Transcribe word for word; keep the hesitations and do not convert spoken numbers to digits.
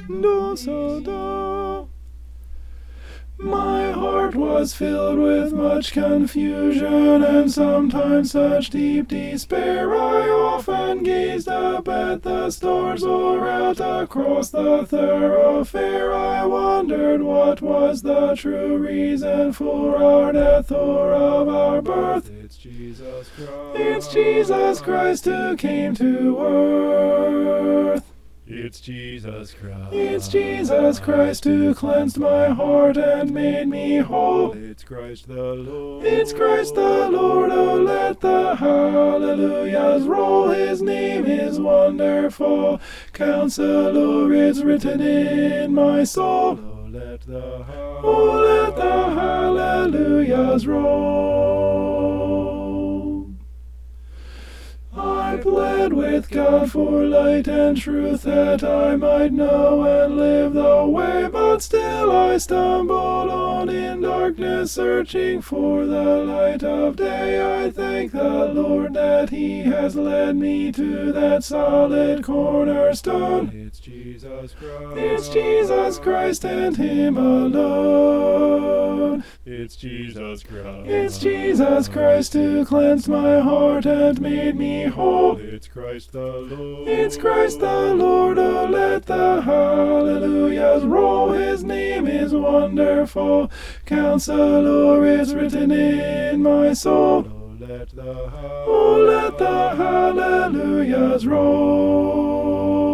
do, so, do. My heart was filled with much confusion, and sometimes such deep despair. I often gazed up at the stars, or out across the thoroughfare. I wondered what was the true reason for our death or of our birth. It's Jesus Christ. It's Jesus Christ who came to earth. It's Jesus Christ. It's Jesus Christ who cleansed my heart and made me whole. It's Christ the Lord. It's Christ the Lord, oh let the hallelujahs roll. His name is wonderful, Counselor is written in my soul. Oh, let the Oh let the hallelujahs roll. I pled with God for light and truth, that I might know and live the way, but still I stumbled on in darkness, searching for the light of day. I thank the Lord that He has led me to that solid cornerstone. It's Jesus Christ. It's Jesus Christ and Him alone. It's Jesus Christ. It's Jesus Christ who cleansed my heart and made me whole. It's Christ the Lord. It's Christ the Lord, oh let the hallelujahs roll. His name is wonderful, Counselor is written in my soul. Oh, let the Oh let the hallelujahs roll.